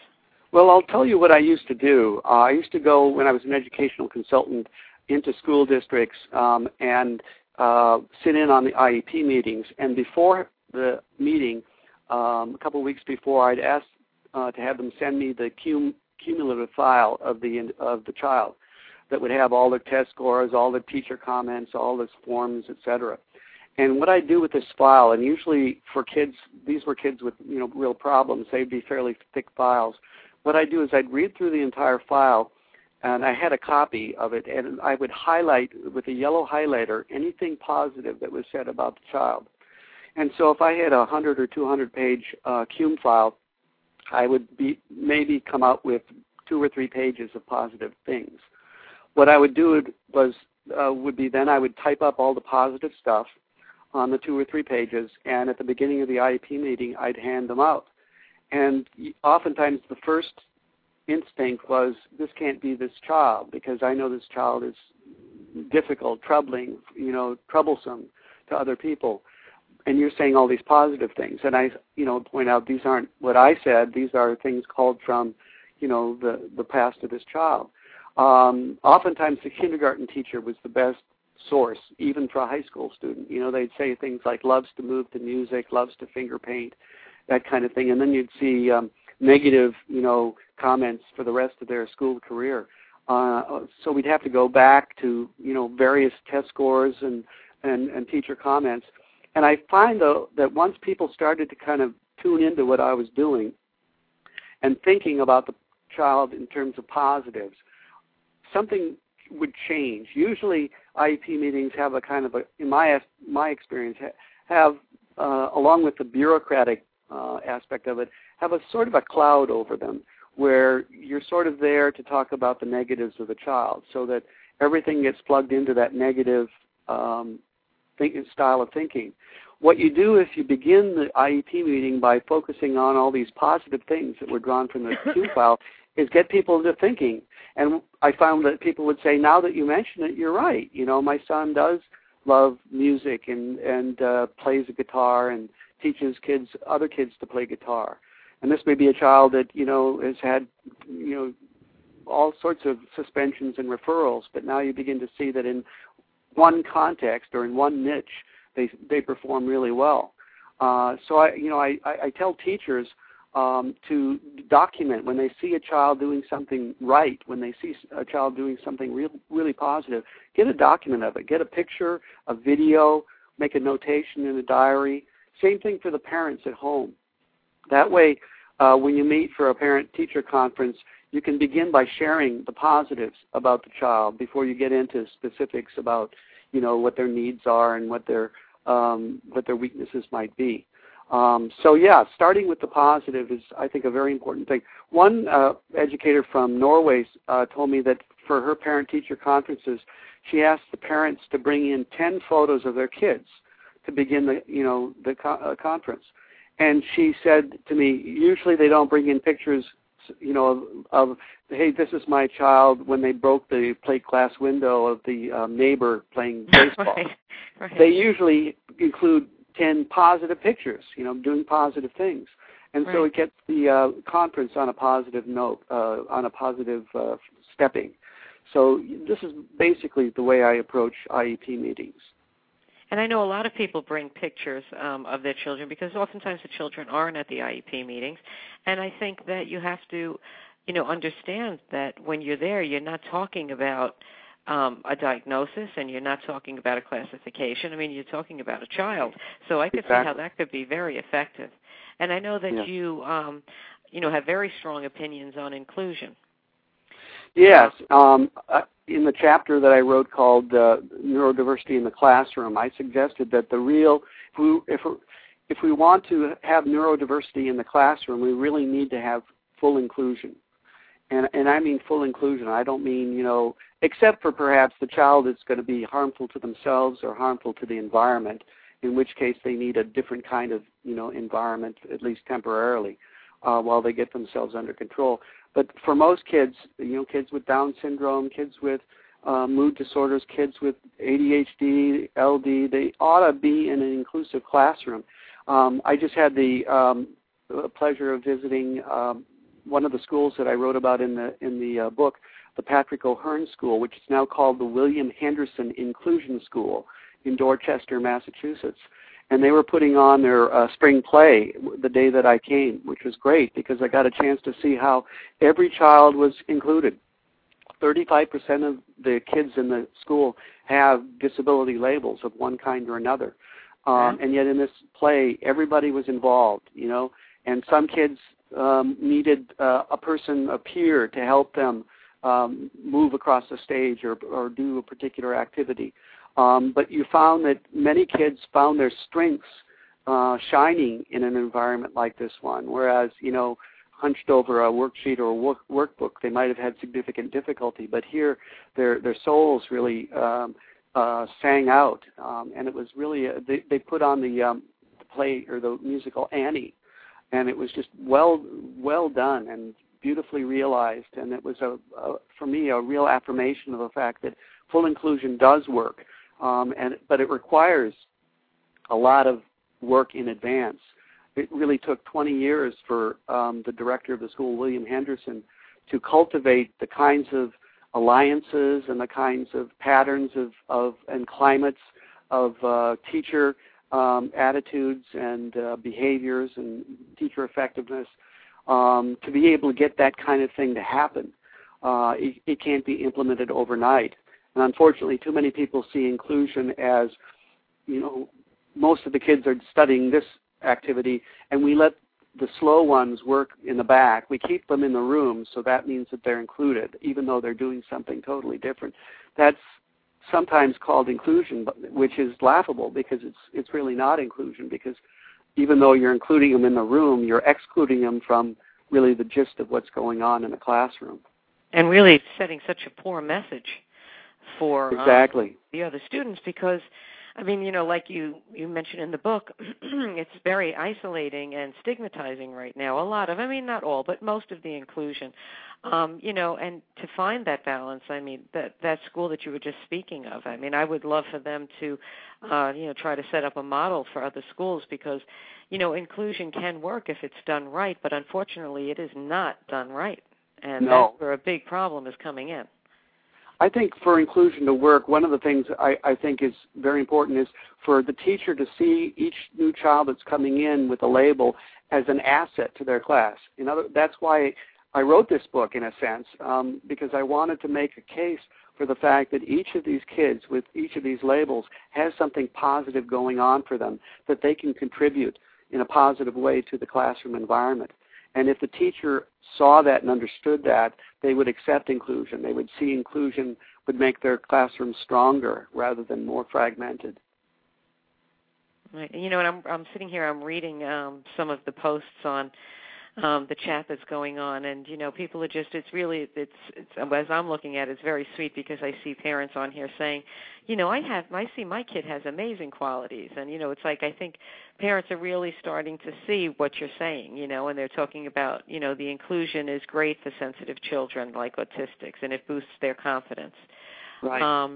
Well, I'll tell you what I used to do. I used to go, when I was an educational consultant, into school districts and sit in on the IEP meetings. And before the meeting, a couple of weeks before, I'd ask to have them send me the cumulative file of the child that would have all their test scores, all the teacher comments, all the forms, etc. And what I do with this file, and usually for kids, these were kids with real problems. They'd be fairly thick files. What I do is I'd read through the entire file, and I had a copy of it, and I would highlight with a yellow highlighter anything positive that was said about the child. And so if I had a 100 or 200 page cum file, I would maybe come out with 2 or 3 pages of positive things. What I would do would be then I would type up all the positive stuff on the 2 or 3 pages, and at the beginning of the IEP meeting, I'd hand them out. And oftentimes the first instinct was, this can't be this child, because I know this child is difficult, troubling, troublesome to other people. And you're saying all these positive things. And I, point out these aren't what I said. These are things called from, the past of this child. Oftentimes the kindergarten teacher was the best source, even for a high school student. They'd say things like loves to move to music, loves to finger paint, that kind of thing. And then you'd see negative, comments for the rest of their school career. So we'd have to go back to, various test scores and teacher comments. And I find, though, that once people started to kind of tune into what I was doing and thinking about the child in terms of positives, something would change. Usually IEP meetings have a kind of in my experience, have, along with the bureaucratic aspect of it, have a sort of a cloud over them where you're sort of there to talk about the negatives of the child, so that everything gets plugged into that negative style of thinking. What you do if you begin the IEP meeting by focusing on all these positive things that were drawn from the Q file is get people into thinking. And I found that people would say, now that you mention it, you're right. My son does love music and plays a guitar and teaches other kids to play guitar. And this may be a child that, has had, all sorts of suspensions and referrals, but now you begin to see that in one context or in one niche, they perform really well. So I tell teachers to document when they see a child doing something right, when they see a child doing something really positive, get a document of it. Get a picture, a video, make a notation in a diary. Same thing for the parents at home. That way, when you meet for a parent-teacher conference, you can begin by sharing the positives about the child before you get into specifics about, what their needs are and what their weaknesses might be. Starting with the positive is, I think, a very important thing. One educator from Norway told me that for her parent-teacher conferences, she asked the parents to bring in 10 photos of their kids to begin the conference. And she said to me, usually they don't bring in pictures, of hey, this is my child when they broke the plate glass window of the neighbor playing baseball. Right. They usually include 10 positive pictures, doing positive things. And so it gets the conference on a positive note, on a positive stepping. So this is basically the way I approach IEP meetings. And I know a lot of people bring pictures of their children because oftentimes the children aren't at the IEP meetings. And I think that you have to, understand that when you're there, you're not talking about a diagnosis and you're not talking about a classification. I mean, you're talking about a child. So I could see how that could be very effective. And I know that you, have very strong opinions on inclusion. Yes. In the chapter that I wrote called Neurodiversity in the Classroom, I suggested that if we want to have neurodiversity in the classroom, we really need to have full inclusion. And I mean full inclusion. I don't mean, except for perhaps the child is going to be harmful to themselves or harmful to the environment, in which case they need a different kind of, environment, at least temporarily, while they get themselves under control. But for most kids, kids with Down syndrome, kids with mood disorders, kids with ADHD, LD, they ought to be in an inclusive classroom. I just had the pleasure of visiting one of the schools that I wrote about in the book, the Patrick O'Hearn School, which is now called the William Henderson Inclusion School in Dorchester, Massachusetts. And they were putting on their spring play the day that I came, which was great because I got a chance to see how every child was included. 35% of the kids in the school have disability labels of one kind or another. And yet in this play, everybody was involved, and some kids needed a peer to help them move across the stage or do a particular activity. But you found that many kids found their strengths shining in an environment like this one, whereas, hunched over a worksheet or a workbook, they might have had significant difficulty. But here, their souls really sang out, and it was really they put on the play or the musical Annie, and it was just well done and beautifully realized. And it was for me a real affirmation of the fact that full inclusion does work. But it requires a lot of work in advance. It really took 20 years for the director of the school, William Henderson, to cultivate the kinds of alliances and the kinds of patterns and climates of teacher attitudes and behaviors and teacher effectiveness to be able to get that kind of thing to happen. It can't be implemented overnight. And unfortunately, too many people see inclusion as, most of the kids are studying this activity, and we let the slow ones work in the back. We keep them in the room, so that means that they're included, even though they're doing something totally different. That's sometimes called inclusion, which is laughable because it's really not inclusion, because even though you're including them in the room, you're excluding them from really the gist of what's going on in the classroom. And really setting such a poor message for exactly the other students, because like you mentioned in the book, it's very isolating and stigmatizing right now. A lot of, not all, but most of the inclusion, and to find that balance, that school that you were just speaking of, I would love for them to, try to set up a model for other schools, because, inclusion can work if it's done right, but unfortunately it is not done right. And that's where a big problem is coming in. I think for inclusion to work, one of the things I think is very important is for the teacher to see each new child that's coming in with a label as an asset to their class. That's why I wrote this book, in a sense, because I wanted to make a case for the fact that each of these kids with each of these labels has something positive going on for them that they can contribute in a positive way to the classroom environment. And if the teacher saw that and understood that, they would accept inclusion. They would see inclusion would make their classroom stronger rather than more fragmented. Right. And I'm sitting here, I'm reading some of the posts on the chat that's going on, and people are just, it's as I'm looking at it, it's very sweet, because I see parents on here saying, I see my kid has amazing qualities, and it's like I think parents are really starting to see what you're saying, and they're talking about, the inclusion is great for sensitive children like autistics, and it boosts their confidence. Right.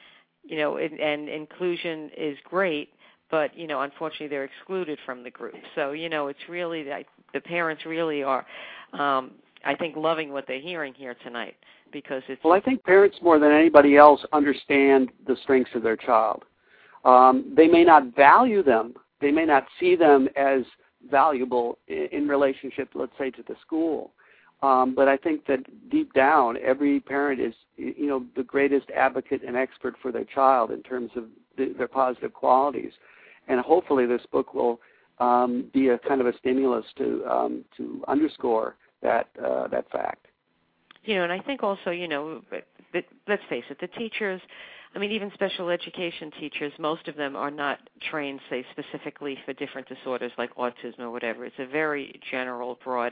And inclusion is great, but, unfortunately they're excluded from the group. So, it's really, the parents really are, I think, loving what they're hearing here tonight, because it's... Well, I think parents more than anybody else understand the strengths of their child. They may not value them. They may not see them as valuable in relationship, let's say, to the school. But I think that deep down, every parent is, the greatest advocate and expert for their child in terms of their positive qualities. And hopefully this book will be a kind of a stimulus to underscore that fact. And I think also, let's face it, the teachers, even special education teachers, most of them are not trained, say, specifically for different disorders like autism or whatever. It's a very general, broad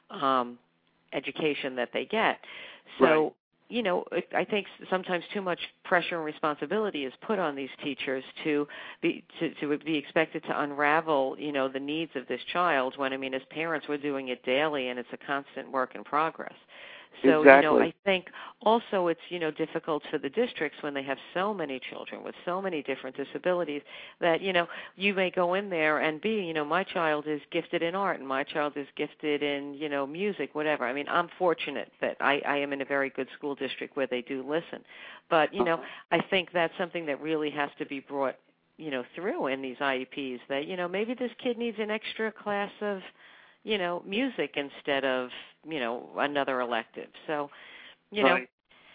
education that they get. So, right. I think sometimes too much pressure and responsibility is put on these teachers to be expected to unravel, the needs of this child when, as parents, we're doing it daily, and it's a constant work in progress. So, exactly. I think also it's, difficult for the districts when they have so many children with so many different disabilities that, you may go in there and be, my child is gifted in art and my child is gifted in, music, whatever. I mean, I'm fortunate that I am in a very good school district where they do listen. But, I think that's something that really has to be brought, through in these IEPs that, maybe this kid needs an extra class of, music instead of, another elective. So, right.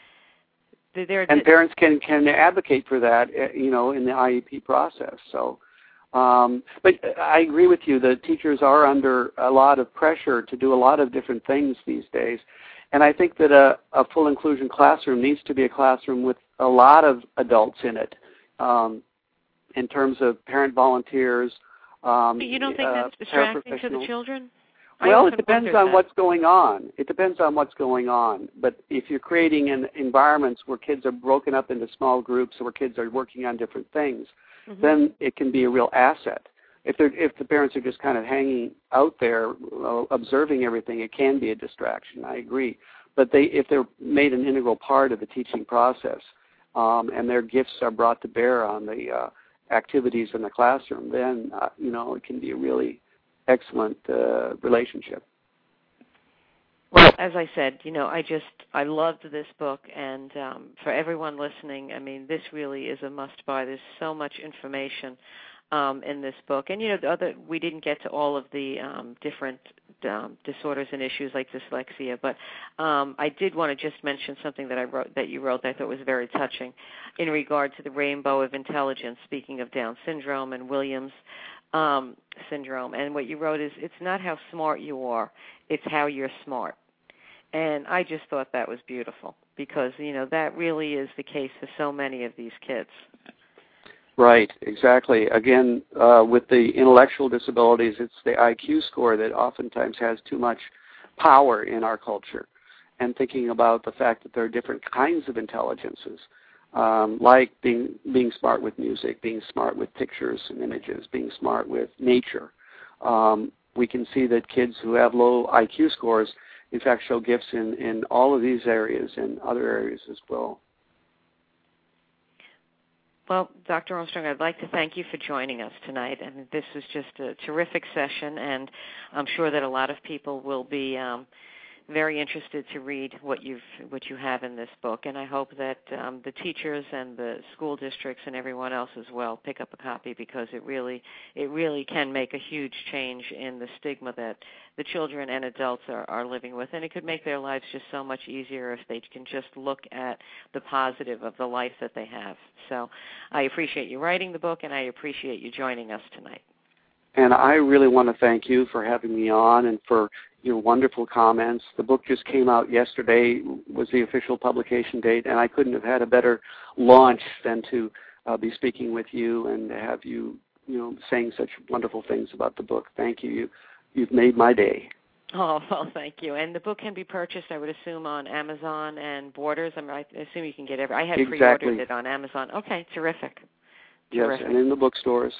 And parents can advocate for that, in the IEP process. So, but I agree with you that teachers are under a lot of pressure to do a lot of different things these days. And I think that a full inclusion classroom needs to be a classroom with a lot of adults in it, in terms of parent volunteers. You don't think that's distracting to the children? Well, it depends on what's going on. It depends on what's going on. But if you're creating environments where kids are broken up into small groups, where kids are working on different things, then it can be a real asset. If the parents are just kind of hanging out there, observing everything, it can be a distraction. I agree. But if they're made an integral part of the teaching process, and their gifts are brought to bear on the activities in the classroom, then it can be a really excellent relationship. Well, as I said, I loved this book, and for everyone listening, I mean, this really is a must-buy. There's so much information in this book, and we didn't get to all of the different disorders and issues like dyslexia, but I did want to just mention something that you wrote that I thought was very touching in regard to the rainbow of intelligence. Speaking of Down syndrome and Williams syndrome, and what you wrote is, it's not how smart you are, it's how you're smart. And I just thought that was beautiful because, that really is the case for so many of these kids. Right, exactly. Again, with the intellectual disabilities, it's the IQ score that oftentimes has too much power in our culture. And thinking about the fact that there are different kinds of intelligences, like being smart with music, being smart with pictures and images, being smart with nature. We can see that kids who have low IQ scores, in fact, show gifts in all of these areas and other areas as well. Well, Dr. Armstrong, I'd like to thank you for joining us tonight. And this was just a terrific session, and I'm sure that a lot of people will be very interested to read what you have in this book, and I hope that the teachers and the school districts and everyone else as well pick up a copy, because it really can make a huge change in the stigma that the children and adults are living with, and it could make their lives just so much easier if they can just look at the positive of the life that they have. So I appreciate you writing the book, and I appreciate you joining us tonight. And I really want to thank you for having me on and for your wonderful comments. The book just came out yesterday, was the official publication date, and I couldn't have had a better launch than to be speaking with you and have you, saying such wonderful things about the book. Thank you. You've made my day. Oh, well, thank you. And the book can be purchased, I would assume, on Amazon and Borders. I assume you can get I had pre-ordered it on Amazon. Okay, terrific. Yes, and in the bookstores.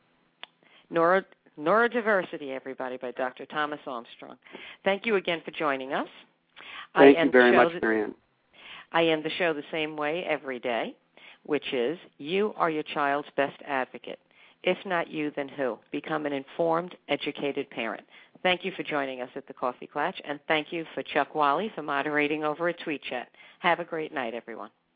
Neurodiversity, everybody, by Dr. Thomas Armstrong. Thank you again for joining us. Thank you very much, Marianne. I end the show the same way every day, which is, you are your child's best advocate. If not you, then who? Become an informed, educated parent. Thank you for joining us at the Coffee Klatch, and thank you for Chuck Wally for moderating over at Tweet Chat. Have a great night, everyone.